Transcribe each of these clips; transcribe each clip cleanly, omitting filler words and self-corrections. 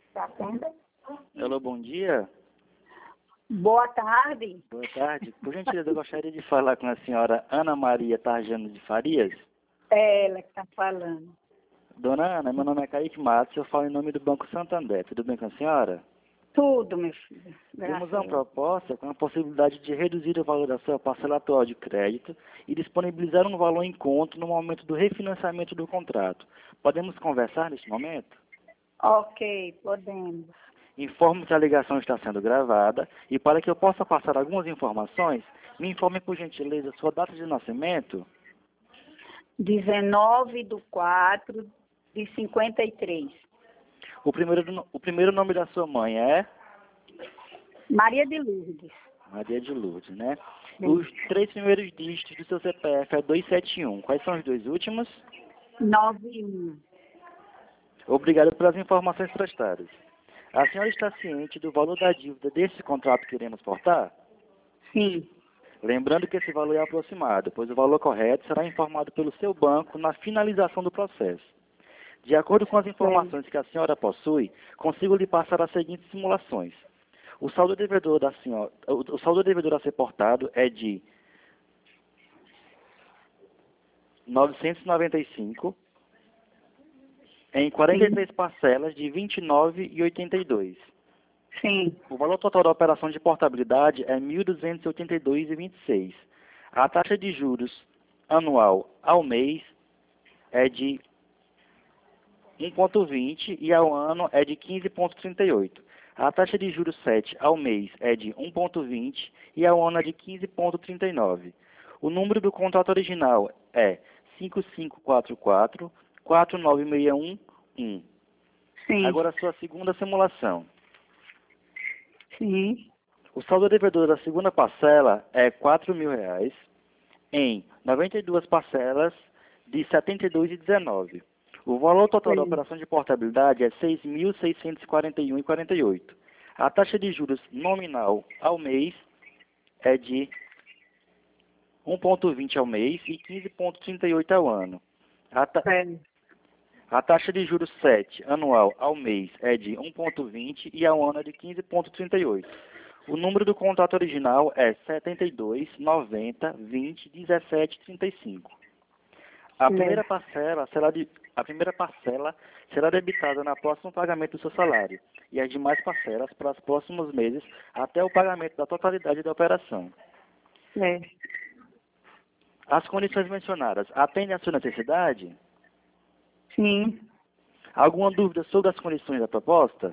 Atenda. Alô, bom dia. Boa tarde. Boa tarde. Por gentileza, eu gostaria de falar com a senhora Ana Maria Tarjano de Farias. É ela que está falando. Dona Ana, meu nome é Kaique Matos, eu falo em nome do Banco Santander. Tudo bem com a senhora? Tudo, meu filho. Temos Graças uma a Deus. proposta com a possibilidade de reduzir o valor da sua parcela atual de crédito e disponibilizar um valor em conta no momento do refinanciamento do contrato. Podemos conversar neste momento? Ok, podemos. Informo que a ligação está sendo gravada e para que eu possa passar algumas informações, me informe por gentileza sua data de nascimento, 19/4/53. o primeiro nome da sua mãe é Maria de Lourdes. Maria de Lourdes, né? Sim. Os 3 primeiros dígitos do seu CPF é 271. Quais são os 2 últimos? 91. Obrigado pelas informações prestadas. A senhora está ciente do valor da dívida desse contrato que iremos portar? Sim. Lembrando que esse valor é aproximado, pois o valor correto será informado pelo seu banco na finalização do processo. De acordo com as informações que a senhora possui, consigo lhe passar as seguintes simulações. O saldo devedor da senhora, o saldo devedor a ser portado é de 995 em 43 parcelas de 29,82. Sim. O valor total da operação de portabilidade é 1.282,26. A taxa de juros anual ao mês é de 1,20 e ao ano é de 15,38. A taxa de juros 7 ao mês é de 1,20 e ao ano é de 15,39. O número do contrato original é 5544 49611. Sim. Agora a sua segunda simulação. Sim. O saldo devedor da segunda parcela é R$ 4.000 em 92 parcelas de R$ 72,19. O valor total da Sim. operação de portabilidade é R$ 6.641,48. A taxa de juros nominal ao mês é de 1,20 ao mês e 15,38 ao ano. A taxa de juros 7 anual ao mês é de 1,20 e ao ano é de 15,38. O número do contrato original é 72 90 20 17 35. A primeira parcela será debitada no próximo pagamento do seu salário e as demais parcelas para os próximos meses até o pagamento da totalidade da operação. As condições mencionadas atendem à sua necessidade? Sim. Alguma dúvida sobre as condições da proposta?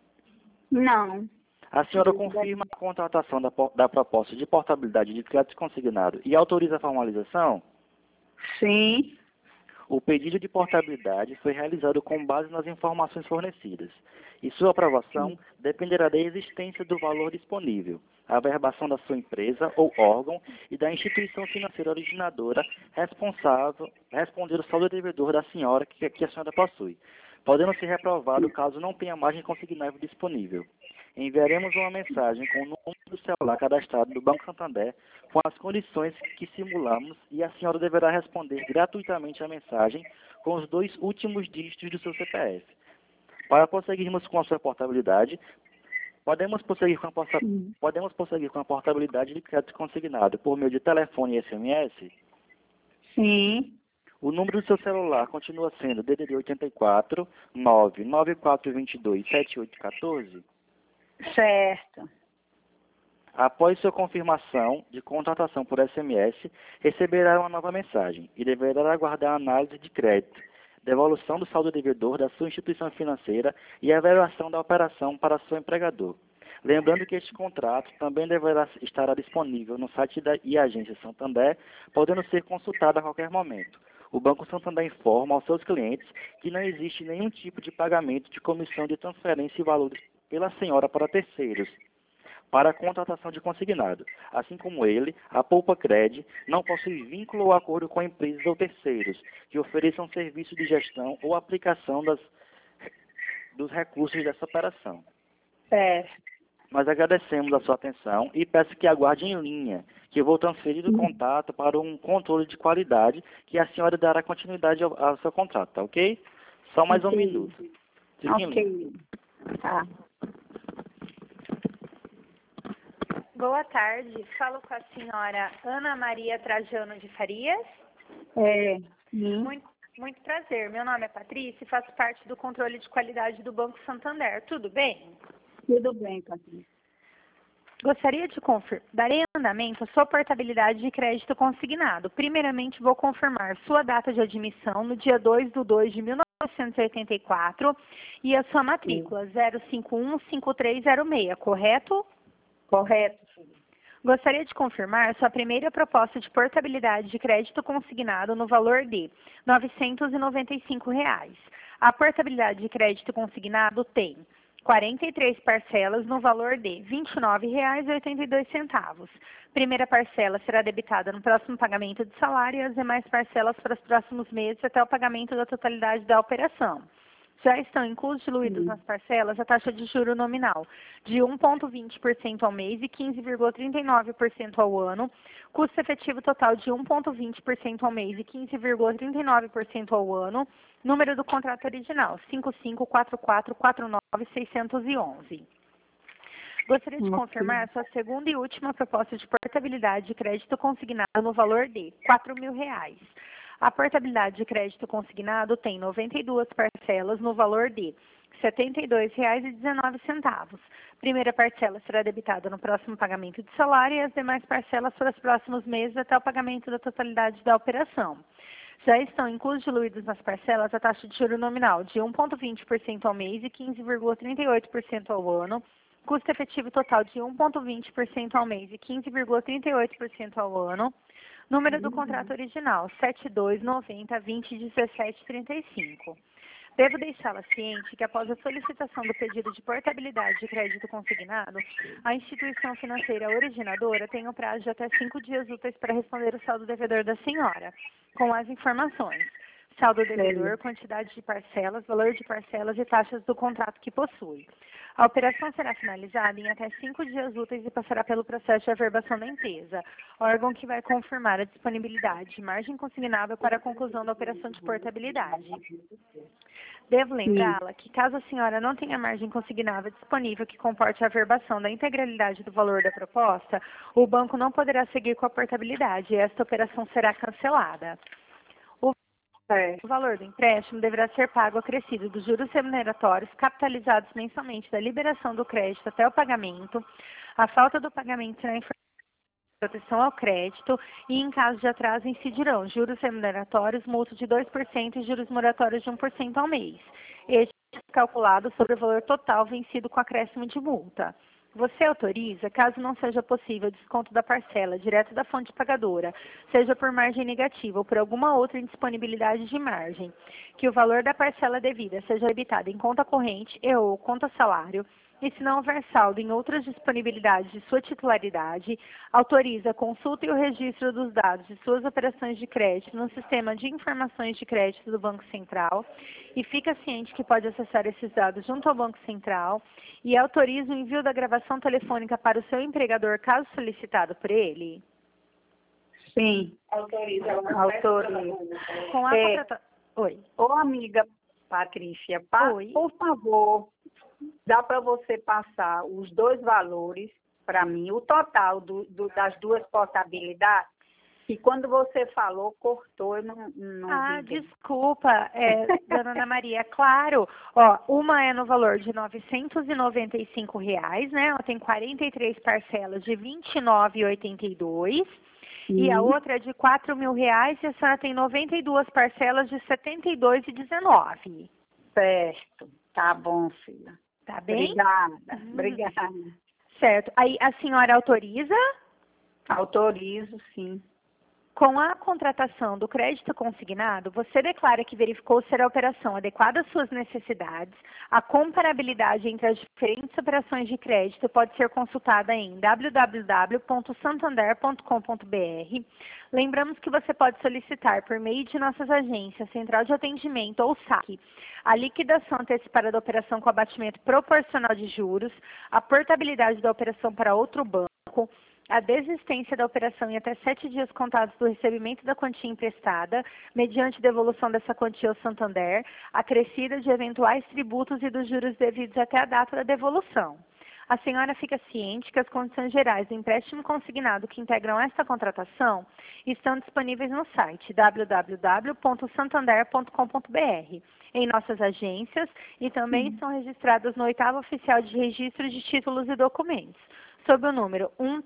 Não. A senhora confirma a contratação da proposta de portabilidade de crédito consignado e autoriza a formalização? Sim. O pedido de portabilidade foi realizado com base nas informações fornecidas, e sua aprovação dependerá da existência do valor disponível, a averbação da sua empresa ou órgão e da instituição financeira originadora responsável responder o saldo devedor da senhora que a senhora possui, podendo ser reprovado caso não tenha margem consignável disponível. Enviaremos uma mensagem com o número do celular cadastrado do Banco Santander com as condições que simulamos e a senhora deverá responder gratuitamente a mensagem com os 2 últimos dígitos do seu CPF. Para prosseguirmos com a sua portabilidade, podemos prosseguir com a portabilidade de crédito consignado por meio de telefone e SMS? Sim. O número do seu celular continua sendo DDD 84 99422 7814? Certo. Após sua confirmação de contratação por SMS, receberá uma nova mensagem e deverá aguardar a análise de crédito, devolução do saldo devedor da sua instituição financeira e a avaliação da operação para seu empregador. Lembrando que este contrato também deverá estar disponível no site e agência Santander, podendo ser consultado a qualquer momento. O Banco Santander informa aos seus clientes que não existe nenhum tipo de pagamento de comissão de transferência e valores pela senhora para terceiros, para a contratação de consignado. Assim como ele, a Poupa Cred não possui vínculo ou acordo com empresas ou terceiros que ofereçam serviço de gestão ou aplicação dos recursos dessa operação. Nós agradecemos a sua atenção e peço que aguarde em linha, que eu vou transferir o contato para um controle de qualidade que a senhora dará continuidade ao seu contrato, tá ok? Só mais um minuto. Fique em linha. Tá. Boa tarde. Falo com a senhora Ana Maria Trajano de Farias. Sim. Muito prazer. Meu nome é Patrícia e faço parte do controle de qualidade do Banco Santander. Tudo bem? Tudo bem, Patrícia. Gostaria de confirmar. Darei andamento à sua portabilidade de crédito consignado. Primeiramente, vou confirmar sua data de admissão no dia 2/2/1984 e a sua matrícula 0515306, correto? Correto, filha. Gostaria de confirmar sua primeira proposta de portabilidade de crédito consignado no valor de R$ 995. A portabilidade de crédito consignado tem 43 parcelas no valor de R$ 29,82. Primeira parcela será debitada no próximo pagamento de salário e as demais parcelas para os próximos meses até o pagamento da totalidade da operação. Já estão incluídos nas parcelas a taxa de juro nominal de 1,20% ao mês e 15,39% ao ano, custo efetivo total de 1,20% ao mês e 15,39% ao ano, número do contrato original 554449-611. Gostaria de confirmar sua segunda e última proposta de portabilidade de crédito consignado no valor de R$ 4.000. A portabilidade de crédito consignado tem 92 parcelas no valor de R$ 72,19. Primeira parcela será debitada no próximo pagamento de salário e as demais parcelas para os próximos meses até o pagamento da totalidade da operação. Já estão incluídos nas parcelas a taxa de juro nominal de 1,20% ao mês e 15,38% ao ano, custo efetivo total de 1,20% ao mês e 15,38% ao ano, número do contrato original 7290-201735. Devo deixá-la ciente que após a solicitação do pedido de portabilidade de crédito consignado, a instituição financeira originadora tem o prazo de até 5 dias úteis para responder o saldo devedor da senhora, com as informações: saldo devedor, quantidade de parcelas, valor de parcelas e taxas do contrato que possui. A operação será finalizada em até 5 dias úteis e passará pelo processo de averbação da empresa, órgão que vai confirmar a disponibilidade de margem consignável para a conclusão da operação de portabilidade. Devo lembrá-la que, caso a senhora não tenha margem consignável disponível que comporte a averbação da integralidade do valor da proposta, o banco não poderá seguir com a portabilidade e esta operação será cancelada. O valor do empréstimo deverá ser pago acrescido dos juros remuneratórios capitalizados mensalmente da liberação do crédito até o pagamento. A falta do pagamento será informada proteção ao crédito e, em caso de atraso, incidirão juros remuneratórios, multa de 2% e juros moratórios de 1% ao mês. Este é calculado sobre o valor total vencido com acréscimo de multa. Você autoriza, caso não seja possível o desconto da parcela direto da fonte pagadora, seja por margem negativa ou por alguma outra indisponibilidade de margem, que o valor da parcela devida seja debitado em conta corrente e ou conta salário, e se não houver saldo em outras disponibilidades de sua titularidade, autoriza a consulta e o registro dos dados de suas operações de crédito no sistema de informações de crédito do Banco Central e fica ciente que pode acessar esses dados junto ao Banco Central e autoriza o envio da gravação telefônica para o seu empregador, caso solicitado por ele? Sim. Autoriza. Com a Oi. Ô, amiga Patrícia, Oi. por favor, dá para você passar os dois valores para mim, o total das duas portabilidades, que quando você falou, cortou, eu não vi. Desculpa, dona Ana Maria, claro. Ó, uma é no valor de R$ 995, né? Ela tem 43 parcelas de R$ 29,82. E a outra é de R$ 4.000 e a senhora tem 92 parcelas de R$ 72,19. Certo. Tá bom, filha. Tá bem? Obrigada. Certo. Aí a senhora autoriza? Autorizo, sim. Com a contratação do crédito consignado, você declara que verificou ser a operação adequada às suas necessidades. A comparabilidade entre as diferentes operações de crédito pode ser consultada em www.santander.com.br. Lembramos que você pode solicitar, por meio de nossas agências, Central de Atendimento ou SAC, a liquidação antecipada da operação com abatimento proporcional de juros, a portabilidade da operação para outro banco, a desistência da operação em até 7 dias contados do recebimento da quantia emprestada, mediante devolução dessa quantia ao Santander, acrescida de eventuais tributos e dos juros devidos até a data da devolução. A senhora fica ciente que as condições gerais do empréstimo consignado que integram esta contratação estão disponíveis no site www.santander.com.br, em nossas agências e também são registradas no 8º Oficial de Registro de Títulos e Documentos, sob o número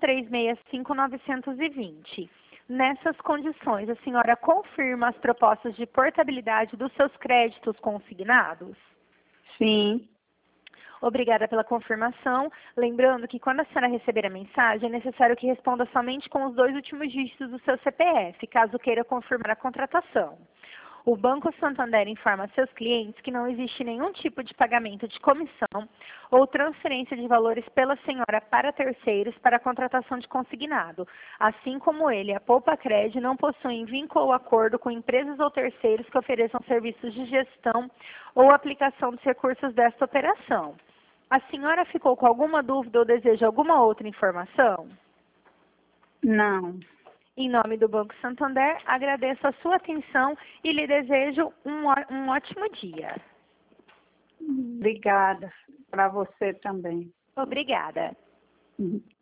1365920. Nessas condições, a senhora confirma as propostas de portabilidade dos seus créditos consignados? Sim. Obrigada pela confirmação. Lembrando que quando a senhora receber a mensagem, é necessário que responda somente com os 2 últimos dígitos do seu CPF, caso queira confirmar a contratação. O Banco Santander informa a seus clientes que não existe nenhum tipo de pagamento de comissão ou transferência de valores pela senhora para terceiros para a contratação de consignado. Assim como ele, a Poupa-Cred não possuem vínculo ou acordo com empresas ou terceiros que ofereçam serviços de gestão ou aplicação dos recursos desta operação. A senhora ficou com alguma dúvida ou deseja alguma outra informação? Não. Em nome do Banco Santander, agradeço a sua atenção e lhe desejo um ótimo dia. Obrigada. Para você também. Obrigada. Uhum.